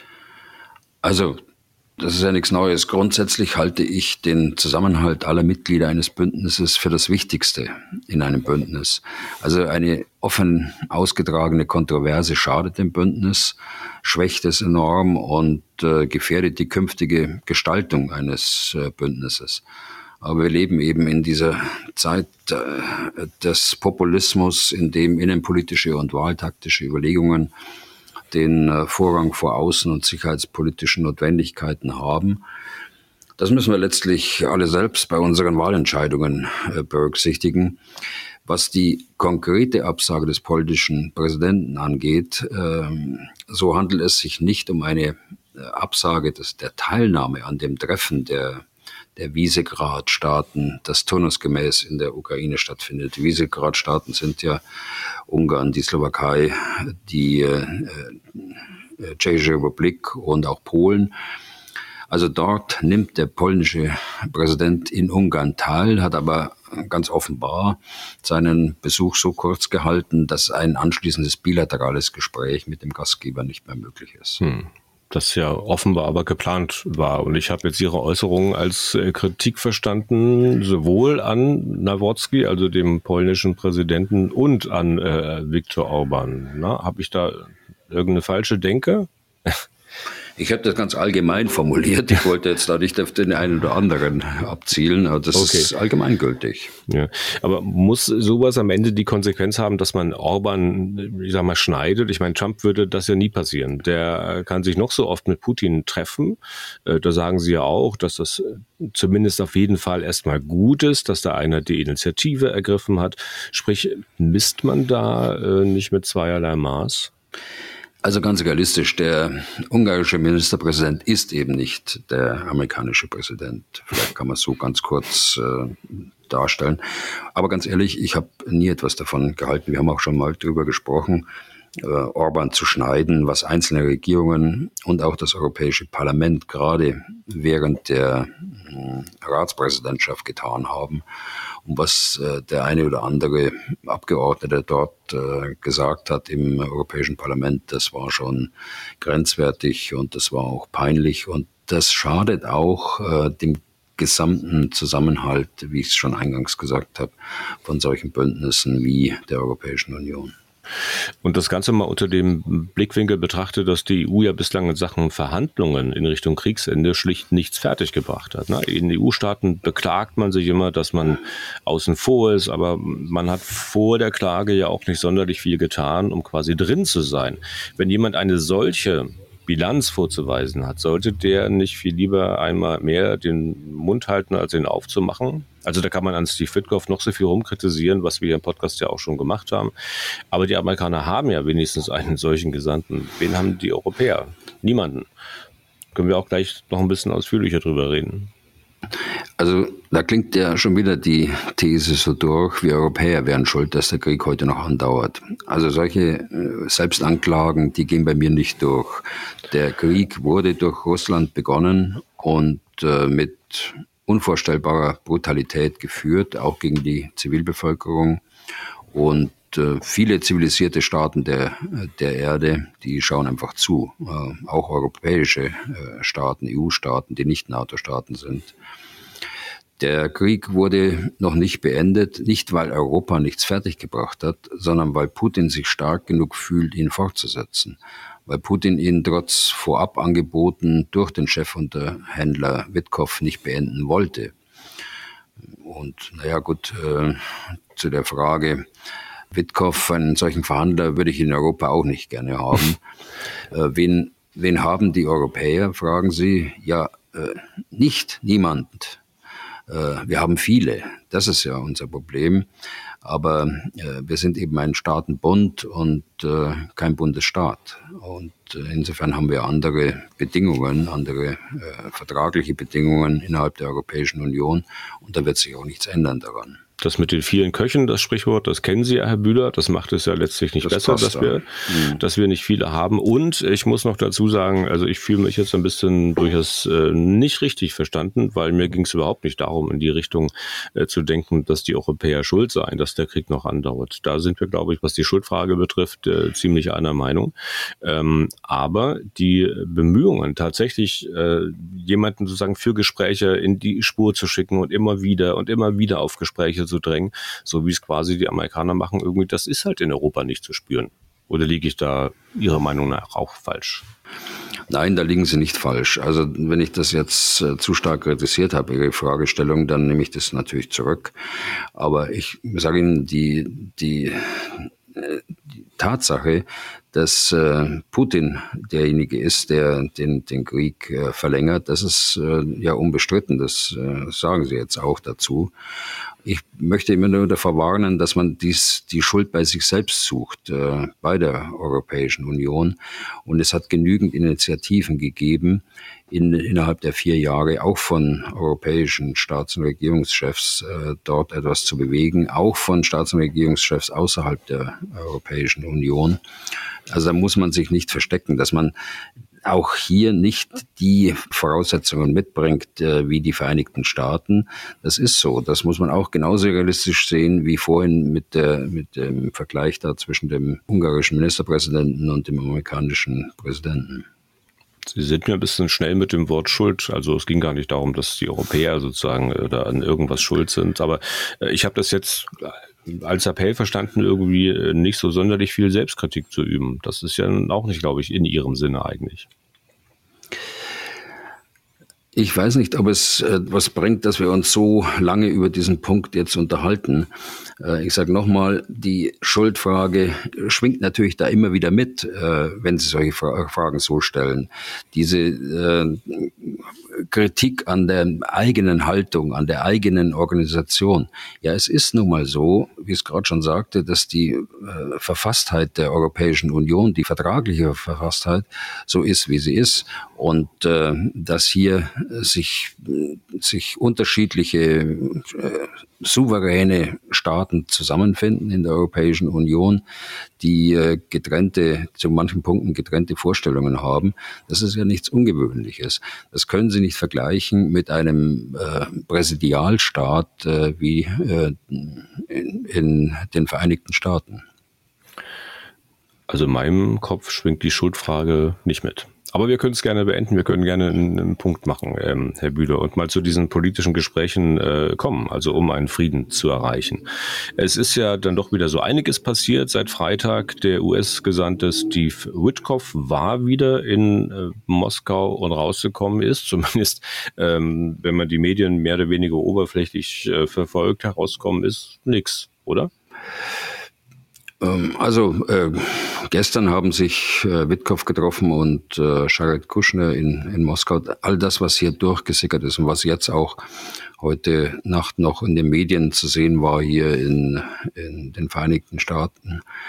Also, das ist ja nichts Neues. Grundsätzlich halte ich den Zusammenhalt aller Mitglieder eines Bündnisses für das Wichtigste in einem Bündnis. Also eine offen ausgetragene Kontroverse schadet dem Bündnis, schwächt es enorm und äh, gefährdet die künftige Gestaltung eines äh, Bündnisses. Aber wir leben eben in dieser Zeit äh, des Populismus, in dem innenpolitische und wahltaktische Überlegungen den äh, Vorrang vor außen- und sicherheitspolitischen Notwendigkeiten haben. Das müssen wir letztlich alle selbst bei unseren Wahlentscheidungen äh, berücksichtigen. Was die konkrete Absage des polnischen Präsidenten angeht, äh, so handelt es sich nicht um eine äh, Absage des, der Teilnahme an dem Treffen der der Visegrad-Staaten, das turnusgemäß in der Ukraine stattfindet. Die Visegrad-Staaten sind ja Ungarn, die Slowakei, die äh, äh, Tschechische Republik und auch Polen. Also dort nimmt der polnische Präsident in Ungarn teil, hat aber ganz offenbar seinen Besuch so kurz gehalten, dass ein anschließendes bilaterales Gespräch mit dem Gastgeber nicht mehr möglich ist. Hm. Das ja offenbar aber geplant war. Und ich habe jetzt Ihre Äußerungen als äh, Kritik verstanden, sowohl an Nawrocki, also dem polnischen Präsidenten, und an äh, Viktor Orbán. Habe ich da irgendeine falsche Denke? Ich habe das ganz allgemein formuliert. Ich wollte jetzt da nicht auf den einen oder anderen abzielen, aber das okay. ist allgemeingültig. Ja, aber muss sowas am Ende die Konsequenz haben, dass man Orbán, ich sag mal, schneidet? Ich meine, Trump würde das ja nie passieren. Der kann sich noch so oft mit Putin treffen. Da sagen Sie ja auch, dass das zumindest auf jeden Fall erstmal gut ist, dass da einer die Initiative ergriffen hat. Sprich, misst man da nicht mit zweierlei Maß? Also ganz realistisch, der ungarische Ministerpräsident ist eben nicht der amerikanische Präsident. Vielleicht kann man es so ganz kurz äh, darstellen. Aber ganz ehrlich, ich habe nie etwas davon gehalten. Wir haben auch schon mal drüber gesprochen, äh, Orbán zu schneiden, was einzelne Regierungen und auch das Europäische Parlament gerade während der äh, Ratspräsidentschaft getan haben. Und was äh, der eine oder andere Abgeordnete dort äh, gesagt hat im Europäischen Parlament, das war schon grenzwertig und das war auch peinlich. Und das schadet auch äh, dem gesamten Zusammenhalt, wie ich es schon eingangs gesagt habe, von solchen Bündnissen wie der Europäischen Union. Und das Ganze mal unter dem Blickwinkel betrachtet, dass die E U ja bislang in Sachen Verhandlungen in Richtung Kriegsende schlicht nichts fertiggebracht hat. In E U-Staaten beklagt man sich immer, dass man außen vor ist, aber man hat vor der Klage ja auch nicht sonderlich viel getan, um quasi drin zu sein. Wenn jemand eine solche Bilanz vorzuweisen hat, sollte der nicht viel lieber einmal mehr den Mund halten, als ihn aufzumachen? Also da kann man an Steve Witkoff noch so viel rumkritisieren, was wir im Podcast ja auch schon gemacht haben. Aber die Amerikaner haben ja wenigstens einen solchen Gesandten. Wen haben die Europäer? Niemanden. Können wir auch gleich noch ein bisschen ausführlicher drüber reden. Also da klingt ja schon wieder die These so durch, wir Europäer wären schuld, dass der Krieg heute noch andauert. Also solche Selbstanklagen, die gehen bei mir nicht durch. Der Krieg wurde durch Russland begonnen und äh, mit unvorstellbarer Brutalität geführt, auch gegen die Zivilbevölkerung. Und äh, viele zivilisierte Staaten der, der Erde, die schauen einfach zu. Äh, auch europäische äh, Staaten, E U-Staaten, die nicht NATO-Staaten sind. Der Krieg wurde noch nicht beendet, nicht weil Europa nichts fertiggebracht hat, sondern weil Putin sich stark genug fühlt, ihn fortzusetzen. Weil Putin ihn trotz Vorabangeboten durch den Chefunterhändler Witkow nicht beenden wollte. Und naja gut, äh, zu der Frage, Witkow, einen solchen Verhandler würde ich in Europa auch nicht gerne haben. äh, wen, wen haben die Europäer, fragen Sie? Ja, äh, nicht, niemand. Äh, wir haben viele, das ist ja unser Problem. Aber äh, wir sind eben ein Staatenbund und äh, kein Bundesstaat. Und äh, insofern haben wir andere Bedingungen, andere äh, vertragliche Bedingungen innerhalb der Europäischen Union. Und da wird sich auch nichts ändern daran. Das mit den vielen Köchen, das Sprichwort, das kennen Sie ja, Herr Bühler. Das macht es ja letztlich nicht das besser, dass wir, mhm. dass wir nicht viele haben. Und ich muss noch dazu sagen, also ich fühle mich jetzt ein bisschen durchaus äh, nicht richtig verstanden, weil mir ging es überhaupt nicht darum, in die Richtung äh, zu denken, dass die Europäer schuld seien, dass der Krieg noch andauert. Da sind wir, glaube ich, was die Schuldfrage betrifft, äh, ziemlich einer Meinung. Ähm, aber die Bemühungen, tatsächlich äh, jemanden sozusagen für Gespräche in die Spur zu schicken und immer wieder und immer wieder auf Gespräche zu drängen, so wie es quasi die Amerikaner machen, irgendwie, das ist halt in Europa nicht zu spüren. Oder liege ich da Ihrer Meinung nach auch falsch? Nein, da liegen Sie nicht falsch. Also wenn ich das jetzt äh, zu stark kritisiert habe, Ihre Fragestellung, dann nehme ich das natürlich zurück. Aber ich sage Ihnen, die, die, äh, die Tatsache, dass äh, Putin derjenige ist, der den, den Krieg äh, verlängert, das ist äh, ja unbestritten. Das äh, sagen Sie jetzt auch dazu. Ich möchte immer nur davor warnen, dass man dies, die Schuld bei sich selbst sucht, äh, bei der Europäischen Union. Und es hat genügend Initiativen gegeben, in, innerhalb der vier Jahre auch von europäischen Staats- und Regierungschefs äh, dort etwas zu bewegen, auch von Staats- und Regierungschefs außerhalb der Europäischen Union. Also da muss man sich nicht verstecken, dass man auch hier nicht die Voraussetzungen mitbringt äh, wie die Vereinigten Staaten. Das ist so. Das muss man auch genauso realistisch sehen wie vorhin mit, der, mit dem Vergleich da zwischen dem ungarischen Ministerpräsidenten und dem amerikanischen Präsidenten. Sie sind mir ein bisschen schnell mit dem Wort Schuld. Also es ging gar nicht darum, dass die Europäer sozusagen äh, da an irgendwas schuld sind. Aber äh, ich habe das jetzt als Appell verstanden, irgendwie nicht so sonderlich viel Selbstkritik zu üben. Das ist ja auch nicht, glaube ich, in Ihrem Sinne eigentlich. Ich weiß nicht, ob es äh, was bringt, dass wir uns so lange über diesen Punkt jetzt unterhalten. Äh, ich sage nochmal, die Schuldfrage schwingt natürlich da immer wieder mit, äh, wenn Sie solche Fra- Fragen so stellen. Diese äh, Kritik an der eigenen Haltung, an der eigenen Organisation. Ja, es ist nun mal so, wie ich es gerade schon sagte, dass die äh, Verfasstheit der Europäischen Union, die vertragliche Verfasstheit, so ist, wie sie ist. Und äh, dass hier sich, sich unterschiedliche äh, souveräne Staaten zusammenfinden in der Europäischen Union, die äh, getrennte, zu manchen Punkten getrennte Vorstellungen haben. Das ist ja nichts Ungewöhnliches. Das können Sie nicht vergleichen mit einem äh, Präsidialstaat äh, wie äh, in, in den Vereinigten Staaten. Also in meinem Kopf schwingt die Schuldfrage nicht mit. Aber wir können es gerne beenden, wir können gerne einen, einen Punkt machen, ähm, Herr Bühler, und mal zu diesen politischen Gesprächen äh, kommen, also um einen Frieden zu erreichen. Es ist ja dann doch wieder so einiges passiert seit Freitag. Der U S-Gesandte Steve Witkow war wieder in äh, Moskau und rausgekommen ist, zumindest ähm, wenn man die Medien mehr oder weniger oberflächlich äh, verfolgt, herauskommen ist nix, oder? Also äh, gestern haben sich äh, Witkow getroffen und äh, Jared Kushner in, in Moskau. All das, was hier durchgesickert ist und was jetzt auch heute Nacht noch in den Medien zu sehen war hier in, in den Vereinigten Staaten,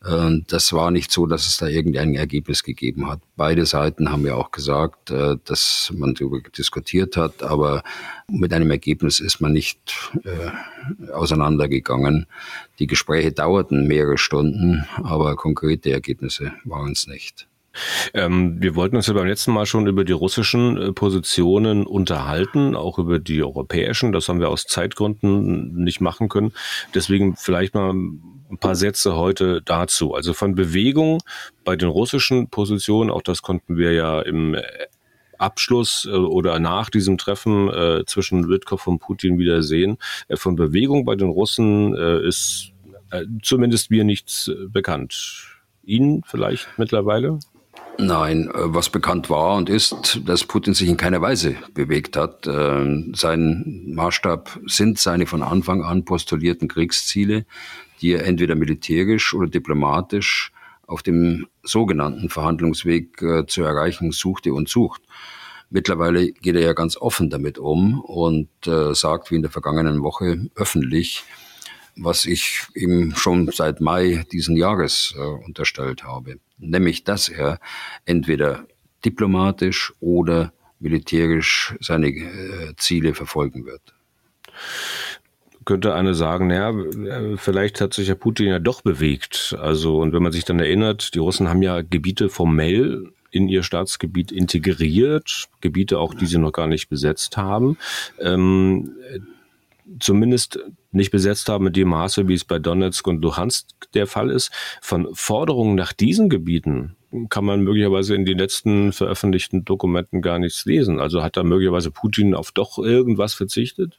Das war nicht so, dass es da irgendein Ergebnis gegeben hat. Beide Seiten haben ja auch gesagt, dass man darüber diskutiert hat, aber mit einem Ergebnis ist man nicht äh, auseinandergegangen. Die Gespräche dauerten mehrere Stunden, aber konkrete Ergebnisse waren es nicht. Ähm, wir wollten uns ja beim letzten Mal schon über die russischen äh, Positionen unterhalten, auch über die europäischen. Das haben wir aus Zeitgründen nicht machen können. Deswegen vielleicht mal ein paar Sätze heute dazu. Also von Bewegung bei den russischen Positionen, auch das konnten wir ja im Abschluss äh, oder nach diesem Treffen äh, zwischen Witkow und Putin wieder sehen. Äh, von Bewegung bei den Russen äh, ist äh, zumindest mir nichts äh, bekannt. Ihnen vielleicht mittlerweile? Nein, was bekannt war und ist, dass Putin sich in keiner Weise bewegt hat. Sein Maßstab sind seine von Anfang an postulierten Kriegsziele, die er entweder militärisch oder diplomatisch auf dem sogenannten Verhandlungsweg zu erreichen suchte und sucht. Mittlerweile geht er ja ganz offen damit um und sagt, wie in der vergangenen Woche, öffentlich, was ich ihm schon seit Mai diesen Jahres äh, unterstellt habe, nämlich, dass er entweder diplomatisch oder militärisch seine äh, Ziele verfolgen wird. Könnte einer sagen, naja, vielleicht hat sich ja Putin ja doch bewegt. Also, und wenn man sich dann erinnert, die Russen haben ja Gebiete formell in ihr Staatsgebiet integriert, Gebiete auch, die sie noch gar nicht besetzt haben. Ähm, zumindest nicht besetzt haben in dem Maße, wie es bei Donetsk und Luhansk der Fall ist. Von Forderungen nach diesen Gebieten kann man möglicherweise in den letzten veröffentlichten Dokumenten gar nichts lesen. Also hat da möglicherweise Putin auf doch irgendwas verzichtet?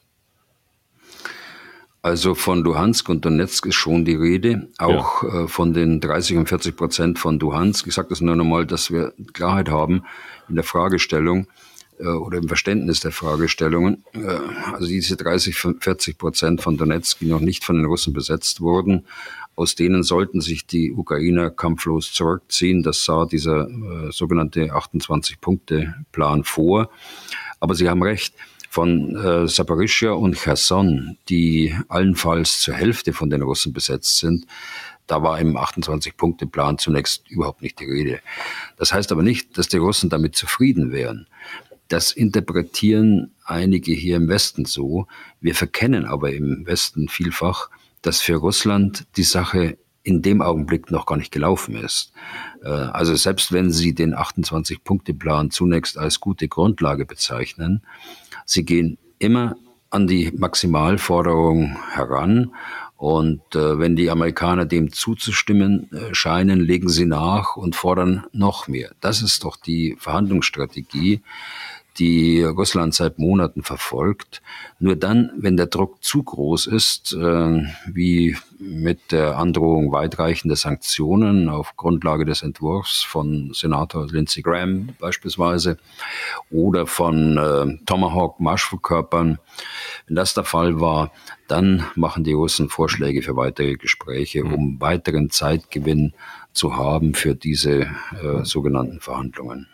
Also von Luhansk und Donetsk ist schon die Rede, auch ja. äh, von den dreißig und vierzig Prozent von Luhansk. Ich sage das nur nochmal, dass wir Klarheit haben in der Fragestellung oder im Verständnis der Fragestellungen. Also diese dreißig, vierzig Prozent von Donetsk, die noch nicht von den Russen besetzt wurden, aus denen sollten sich die Ukrainer kampflos zurückziehen. Das sah dieser äh, sogenannte achtundzwanzig-Punkte-Plan vor. Aber Sie haben recht, von äh, Saporischschja und Cherson, die allenfalls zur Hälfte von den Russen besetzt sind, da war im achtundzwanzig-Punkte-Plan zunächst überhaupt nicht die Rede. Das heißt aber nicht, dass die Russen damit zufrieden wären. Das interpretieren einige hier im Westen so. Wir verkennen aber im Westen vielfach, dass für Russland die Sache in dem Augenblick noch gar nicht gelaufen ist. Also selbst wenn Sie den achtundzwanzig-Punkte-Plan zunächst als gute Grundlage bezeichnen, Sie gehen immer an die Maximalforderung heran. Und äh, wenn die Amerikaner dem zuzustimmen äh, scheinen, legen sie nach und fordern noch mehr. Das ist doch die Verhandlungsstrategie, die Russland seit Monaten verfolgt. Nur dann, wenn der Druck zu groß ist, äh, wie mit der Androhung weitreichender Sanktionen auf Grundlage des Entwurfs von Senator Lindsey Graham beispielsweise oder von äh, Tomahawk-Marschflugkörpern, wenn das der Fall war, dann machen die Russen Vorschläge für weitere Gespräche, um weiteren Zeitgewinn zu haben für diese äh, sogenannten Verhandlungen.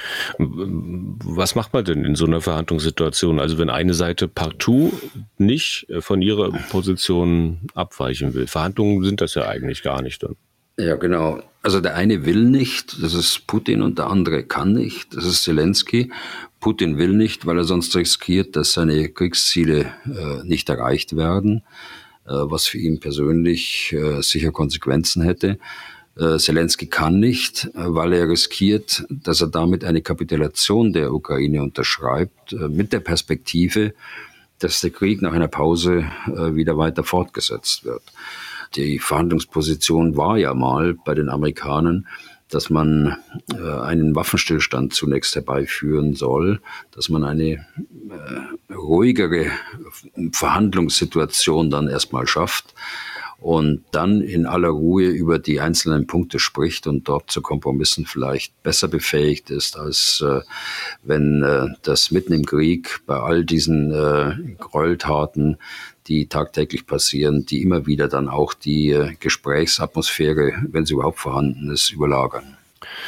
Was macht man denn in so einer Verhandlungssituation? Also wenn eine Seite partout nicht von ihrer Position abweichen will. Verhandlungen sind das ja eigentlich gar nicht dann. Ja, genau. Also der eine will nicht, das ist Putin, und der andere kann nicht, das ist Zelensky. Putin will nicht, weil er sonst riskiert, dass seine Kriegsziele äh, nicht erreicht werden, äh, was für ihn persönlich äh, sicher Konsequenzen hätte. Zelensky kann nicht, weil er riskiert, dass er damit eine Kapitulation der Ukraine unterschreibt, mit der Perspektive, dass der Krieg nach einer Pause wieder weiter fortgesetzt wird. Die Verhandlungsposition war ja mal bei den Amerikanern, dass man einen Waffenstillstand zunächst herbeiführen soll, dass man eine ruhigere Verhandlungssituation dann erstmal schafft und dann in aller Ruhe über die einzelnen Punkte spricht und dort zu Kompromissen vielleicht besser befähigt ist, als äh, wenn äh, das mitten im Krieg bei all diesen äh, Gräueltaten, die tagtäglich passieren, die immer wieder dann auch die äh, Gesprächsatmosphäre, wenn sie überhaupt vorhanden ist, überlagern.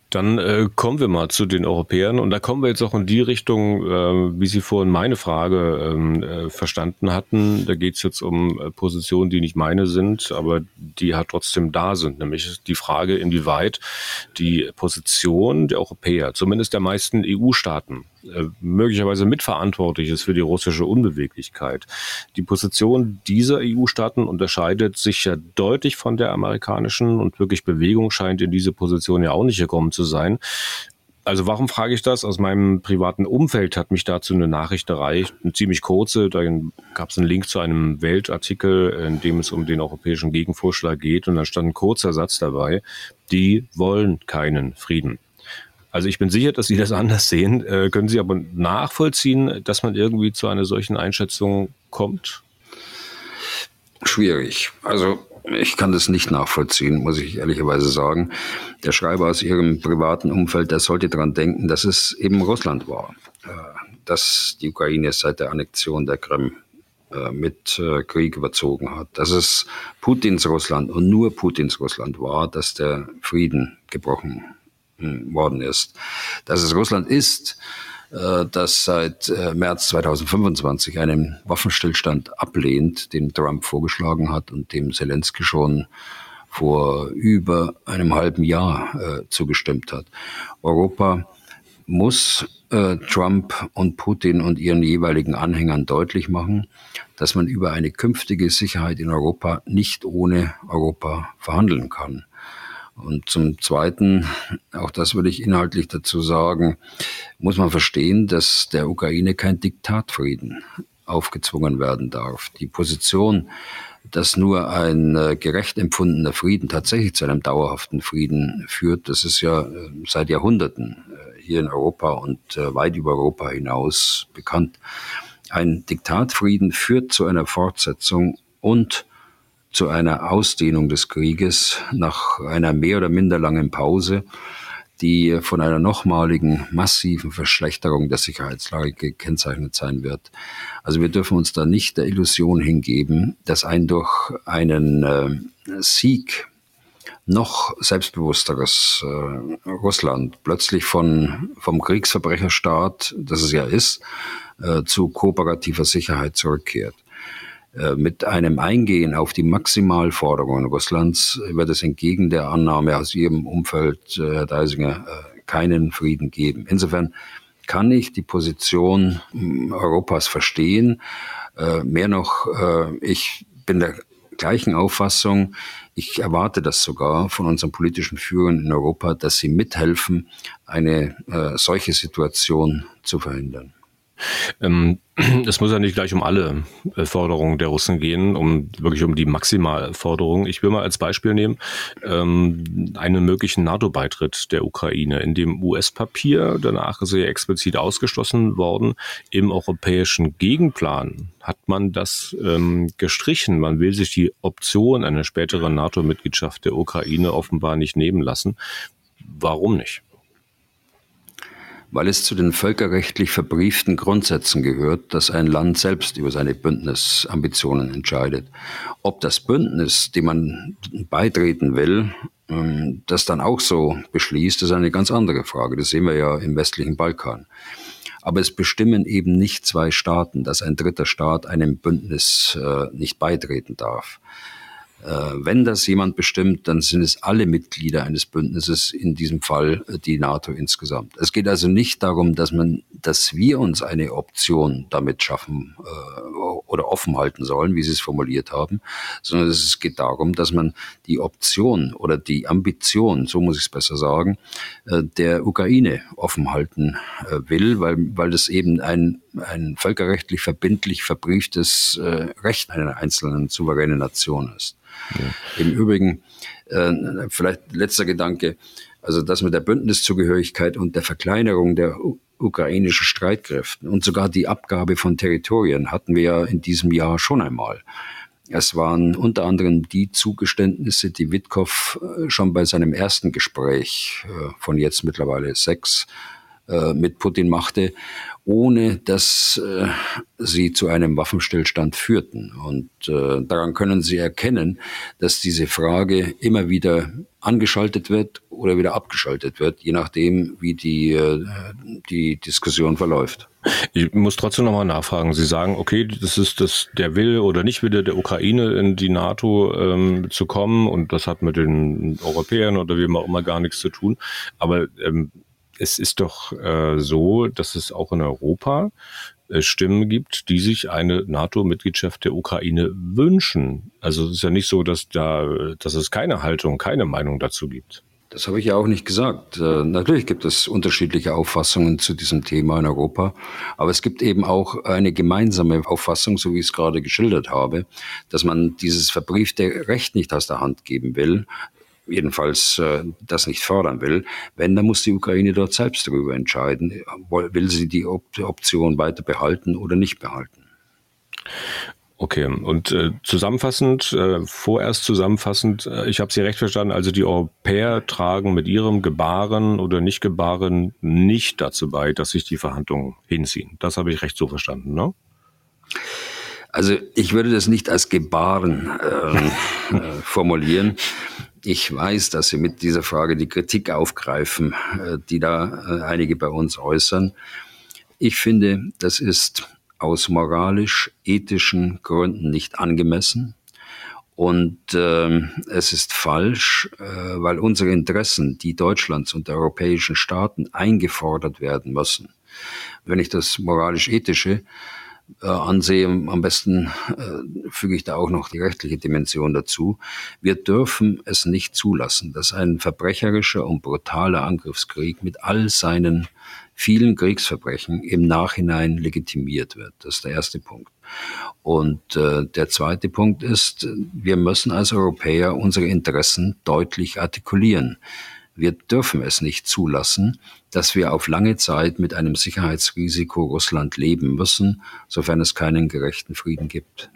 Dann äh, kommen wir mal zu den Europäern und da kommen wir jetzt auch in die Richtung, äh, wie Sie vorhin meine Frage ähm, äh, verstanden hatten. Da geht es jetzt um äh, Positionen, die nicht meine sind, aber die halt trotzdem da sind. Nämlich die Frage, inwieweit die Position der Europäer, zumindest der meisten E U-Staaten, äh, möglicherweise mitverantwortlich ist für die russische Unbeweglichkeit. Die Position dieser E U-Staaten unterscheidet sich ja deutlich von der amerikanischen und wirklich Bewegung scheint in diese Position ja auch nicht gekommen zu sein. Also warum frage ich das? Aus meinem privaten Umfeld hat mich dazu eine Nachricht erreicht, eine ziemlich kurze. Da gab es einen Link zu einem Weltartikel, in dem es um den europäischen Gegenvorschlag geht. Und da stand ein kurzer Satz dabei: Die wollen keinen Frieden. Also ich bin sicher, dass Sie das anders sehen. Äh, können Sie aber nachvollziehen, dass man irgendwie zu einer solchen Einschätzung kommt? Schwierig. Also ich kann das nicht nachvollziehen, muss ich ehrlicherweise sagen. Der Schreiber aus Ihrem privaten Umfeld, der sollte daran denken, dass es eben Russland war, dass die Ukraine seit der Annexion der Krim mit Krieg überzogen hat, dass es Putins Russland und nur Putins Russland war, dass der Frieden gebrochen worden ist. Dass es Russland ist, das seit März zweitausendfünfundzwanzig einen Waffenstillstand ablehnt, den Trump vorgeschlagen hat und dem Zelensky schon vor über einem halben Jahr äh, zugestimmt hat. Europa muss äh, Trump und Putin und ihren jeweiligen Anhängern deutlich machen, dass man über eine künftige Sicherheit in Europa nicht ohne Europa verhandeln kann. Und zum Zweiten, auch das würde ich inhaltlich dazu sagen, muss man verstehen, dass der Ukraine kein Diktatfrieden aufgezwungen werden darf. Die Position, dass nur ein äh, gerecht empfundener Frieden tatsächlich zu einem dauerhaften Frieden führt, das ist ja äh, seit Jahrhunderten äh, hier in Europa und äh, weit über Europa hinaus bekannt. Ein Diktatfrieden führt zu einer Fortsetzung und zu einer Ausdehnung des Krieges nach einer mehr oder minder langen Pause, die von einer nochmaligen massiven Verschlechterung der Sicherheitslage gekennzeichnet sein wird. Also wir dürfen uns da nicht der Illusion hingeben, dass ein durch einen äh, Sieg noch selbstbewussteres äh, Russland plötzlich von, vom Kriegsverbrecherstaat, das es ja ist, äh, zu kooperativer Sicherheit zurückkehrt. Mit einem Eingehen auf die Maximalforderungen Russlands wird es entgegen der Annahme aus Ihrem Umfeld, Herr Deisinger, keinen Frieden geben. Insofern kann ich die Position Europas verstehen. Mehr noch, ich bin der gleichen Auffassung, ich erwarte das sogar von unseren politischen Führern in Europa, dass sie mithelfen, eine solche Situation zu verhindern. Ähm, es muss ja nicht gleich um alle Forderungen der Russen gehen, um wirklich um die Maximalforderungen. Ich will mal als Beispiel nehmen ähm, einen möglichen NATO-Beitritt der Ukraine. In dem U S-Papier, danach ist er explizit ausgeschlossen worden, im europäischen Gegenplan hat man das ähm, gestrichen. Man will sich die Option einer späteren NATO-Mitgliedschaft der Ukraine offenbar nicht nehmen lassen. Warum nicht? Weil es zu den völkerrechtlich verbrieften Grundsätzen gehört, dass ein Land selbst über seine Bündnisambitionen entscheidet. Ob das Bündnis, dem man beitreten will, das dann auch so beschließt, ist eine ganz andere Frage. Das sehen wir ja im westlichen Balkan. Aber es bestimmen eben nicht zwei Staaten, dass ein dritter Staat einem Bündnis äh, nicht beitreten darf. Wenn das jemand bestimmt, dann sind es alle Mitglieder eines Bündnisses, in diesem Fall die NATO insgesamt. Es geht also nicht darum, dass man, dass wir uns eine Option damit schaffen äh, oder offen halten sollen, wie Sie es formuliert haben, sondern es geht darum, dass man die Option oder die Ambition, so muss ich es besser sagen, äh, der Ukraine offen halten äh, will, weil, weil das eben ein, ein völkerrechtlich verbindlich verbrieftes äh, Recht einer einzelnen souveränen Nation ist. Ja. Im Übrigen, äh, vielleicht letzter Gedanke, also das mit der Bündniszugehörigkeit und der Verkleinerung der u- ukrainischen Streitkräften und sogar die Abgabe von Territorien hatten wir ja in diesem Jahr schon einmal. Es waren unter anderem die Zugeständnisse, die Witkow schon bei seinem ersten Gespräch äh, von jetzt mittlerweile sechs äh, mit Putin machte, ohne dass äh, sie zu einem Waffenstillstand führten. Und äh, daran können Sie erkennen, dass diese Frage immer wieder angeschaltet wird oder wieder abgeschaltet wird, je nachdem, wie die, äh, die Diskussion verläuft. Ich muss trotzdem nochmal nachfragen. Sie sagen, okay, das ist das der Wille oder Nichtwille der Ukraine, in die NATO ähm, zu kommen, und das hat mit den Europäern oder wie auch immer gar nichts zu tun. Aber ähm, es ist doch äh, so, dass es auch in Europa äh, Stimmen gibt, die sich eine NATO-Mitgliedschaft der Ukraine wünschen. Also es ist ja nicht so, dass da, dass es keine Haltung, keine Meinung dazu gibt. Das habe ich ja auch nicht gesagt. Äh, natürlich gibt es unterschiedliche Auffassungen zu diesem Thema in Europa, aber es gibt eben auch eine gemeinsame Auffassung, so wie ich es gerade geschildert habe, dass man dieses verbriefte Recht nicht aus der Hand geben will, jedenfalls äh, das nicht fördern will. Wenn, dann muss die Ukraine dort selbst darüber entscheiden, will sie die Op- Option weiter behalten oder nicht behalten. Okay, und äh, zusammenfassend, äh, vorerst zusammenfassend, äh, ich habe Sie recht verstanden, also die Europäer tragen mit ihrem Gebaren oder Nicht-Gebaren nicht dazu bei, dass sich die Verhandlungen hinziehen. Das habe ich recht so verstanden, ne? Also ich würde das nicht als Gebaren äh, äh, formulieren. Ich weiß, dass Sie mit dieser Frage die Kritik aufgreifen, äh, die da äh, einige bei uns äußern. Ich finde, das ist aus moralisch-ethischen Gründen nicht angemessen. Und äh, es ist falsch, äh, weil unsere Interessen, die Deutschlands und der europäischen Staaten, eingefordert werden müssen. Wenn ich das moralisch-ethische äh, ansehe, am besten äh, füge ich da auch noch die rechtliche Dimension dazu. Wir dürfen es nicht zulassen, dass ein verbrecherischer und brutaler Angriffskrieg mit all seinen vielen Kriegsverbrechen im Nachhinein legitimiert wird. Das ist der erste Punkt. Und äh, der zweite Punkt ist, wir müssen als Europäer unsere Interessen deutlich artikulieren. Wir dürfen es nicht zulassen, dass wir auf lange Zeit mit einem Sicherheitsrisiko Russland leben müssen, sofern es keinen gerechten Frieden gibt.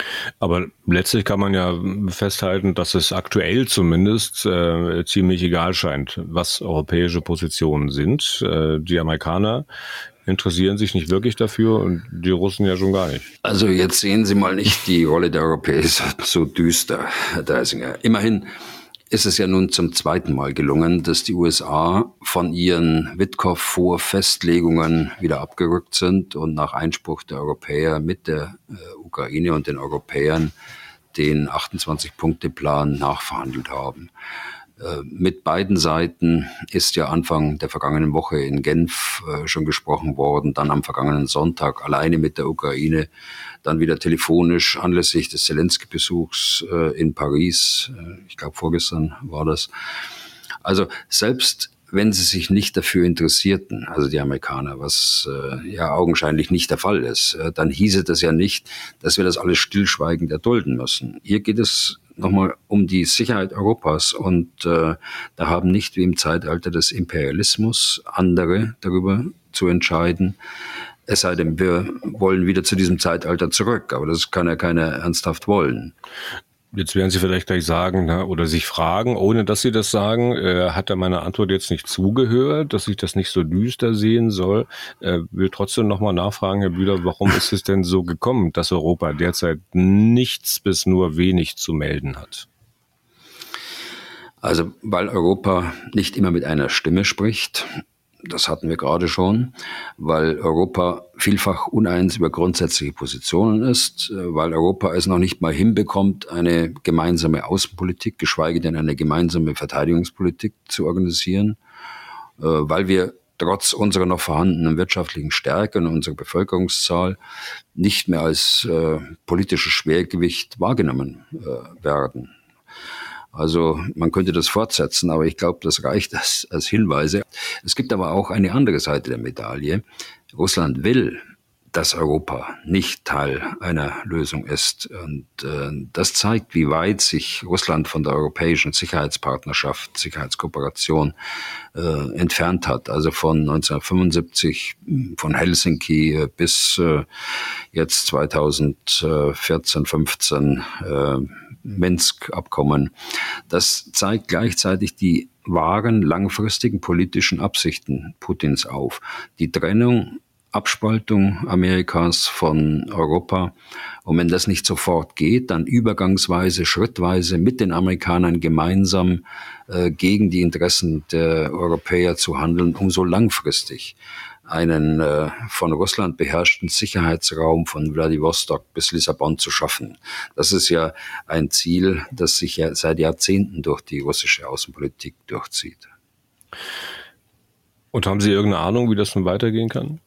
Aber letztlich kann man ja festhalten, dass es aktuell zumindest äh, ziemlich egal scheint, was europäische Positionen sind. Äh, die Amerikaner interessieren sich nicht wirklich dafür und die Russen ja schon gar nicht. Also jetzt sehen Sie mal nicht die Rolle der Europäer so düster, Herr Deisinger. Immerhin ist es ja nun zum zweiten Mal gelungen, dass die U S A von ihren Witkow-Vorfestlegungen wieder abgerückt sind und nach Einspruch der Europäer mit der äh, Ukraine und den Europäern den achtundzwanzig-Punkte-Plan nachverhandelt haben. Äh, mit beiden Seiten ist ja Anfang der vergangenen Woche in Genf äh, schon gesprochen worden, dann am vergangenen Sonntag alleine mit der Ukraine, dann wieder telefonisch anlässlich des Zelensky-Besuchs äh, in Paris. Äh, ich glaube, vorgestern war das. Also selbst wenn sie sich nicht dafür interessierten, also die Amerikaner, was äh, ja augenscheinlich nicht der Fall ist, äh, dann hieße das ja nicht, dass wir das alles stillschweigend erdulden müssen. Hier geht es nochmal um die Sicherheit Europas und äh, da haben nicht wie im Zeitalter des Imperialismus andere darüber zu entscheiden. Es sei denn, wir wollen wieder zu diesem Zeitalter zurück, aber das kann ja keiner ernsthaft wollen. Jetzt werden Sie vielleicht gleich sagen, na, oder sich fragen, ohne dass Sie das sagen, äh, hat er meiner Antwort jetzt nicht zugehört, dass ich das nicht so düster sehen soll. Äh, will trotzdem nochmal nachfragen, Herr Bühler, warum ist es denn so gekommen, dass Europa derzeit nichts bis nur wenig zu melden hat? Also, weil Europa nicht immer mit einer Stimme spricht. Das hatten wir gerade schon, weil Europa vielfach uneins über grundsätzliche Positionen ist, weil Europa es noch nicht mal hinbekommt, eine gemeinsame Außenpolitik, geschweige denn eine gemeinsame Verteidigungspolitik zu organisieren, weil wir trotz unserer noch vorhandenen wirtschaftlichen Stärke und unserer Bevölkerungszahl nicht mehr als äh, politisches Schwergewicht wahrgenommen äh, werden. Also man könnte das fortsetzen, aber ich glaube, das reicht als, als Hinweise. Es gibt aber auch eine andere Seite der Medaille. Russland will, dass Europa nicht Teil einer Lösung ist. Und äh, das zeigt, wie weit sich Russland von der europäischen Sicherheitspartnerschaft, Sicherheitskooperation äh, entfernt hat. Also von neunzehnhundertfünfundsiebzig, von Helsinki äh, bis äh, jetzt zweitausendvierzehn, fünfzehn äh, Minsk-Abkommen. Das zeigt gleichzeitig die wahren langfristigen politischen Absichten Putins auf. Die Trennung, Abspaltung Amerikas von Europa. Und wenn das nicht sofort geht, dann übergangsweise, schrittweise mit den Amerikanern gemeinsam äh, gegen die Interessen der Europäer zu handeln, um so langfristig einen äh, von Russland beherrschten Sicherheitsraum von Wladiwostok bis Lissabon zu schaffen. Das ist ja ein Ziel, das sich ja seit Jahrzehnten durch die russische Außenpolitik durchzieht. Und haben Sie irgendeine Ahnung, wie das nun weitergehen kann?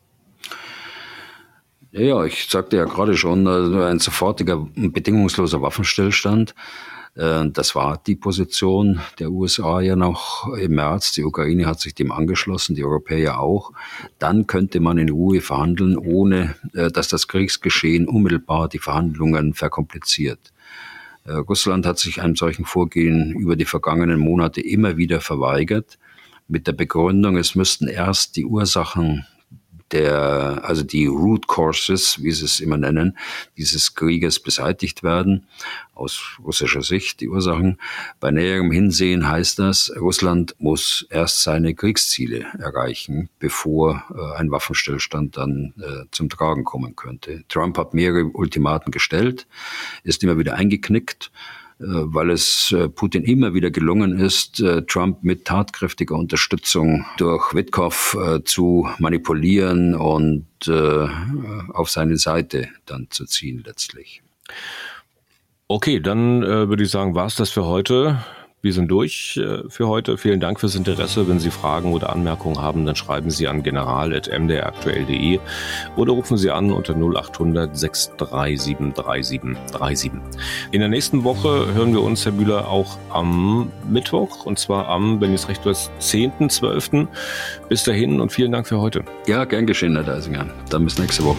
Ja, ich sagte ja gerade schon, ein sofortiger, bedingungsloser Waffenstillstand. Das war die Position der U S A ja noch im März. Die Ukraine hat sich dem angeschlossen, die Europäer auch. Dann könnte man in Ruhe verhandeln, ohne dass das Kriegsgeschehen unmittelbar die Verhandlungen verkompliziert. Russland hat sich einem solchen Vorgehen über die vergangenen Monate immer wieder verweigert, mit der Begründung, es müssten erst die Ursachen der, also die Root Causes, wie sie es immer nennen, dieses Krieges beseitigt werden, aus russischer Sicht die Ursachen. Bei näherem Hinsehen heißt das, Russland muss erst seine Kriegsziele erreichen, bevor äh, ein Waffenstillstand dann äh, zum Tragen kommen könnte. Trump hat mehrere Ultimaten gestellt, ist immer wieder eingeknickt, weil es Putin immer wieder gelungen ist, Trump mit tatkräftiger Unterstützung durch Witkow zu manipulieren und auf seine Seite dann zu ziehen letztlich. Okay, dann äh, würde ich sagen, war es das für heute. Wir sind durch äh, für heute. Vielen Dank fürs Interesse. Wenn Sie Fragen oder Anmerkungen haben, dann schreiben Sie an general at m d r aktuell punkt d e oder rufen Sie an unter null acht hundert sechs drei sieben drei sieben drei sieben. In der nächsten Woche hören wir uns, Herr Bühler, auch am Mittwoch, und zwar am, wenn ich es recht weiß, zehnten zwölften Bis dahin und vielen Dank für heute. Ja, gern geschehen, Herr Deisinger. Dann bis nächste Woche.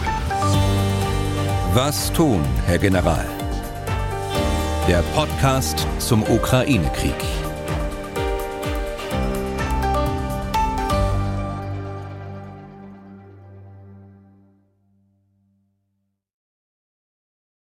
Was tun, Herr General? Der Podcast zum Ukraine-Krieg.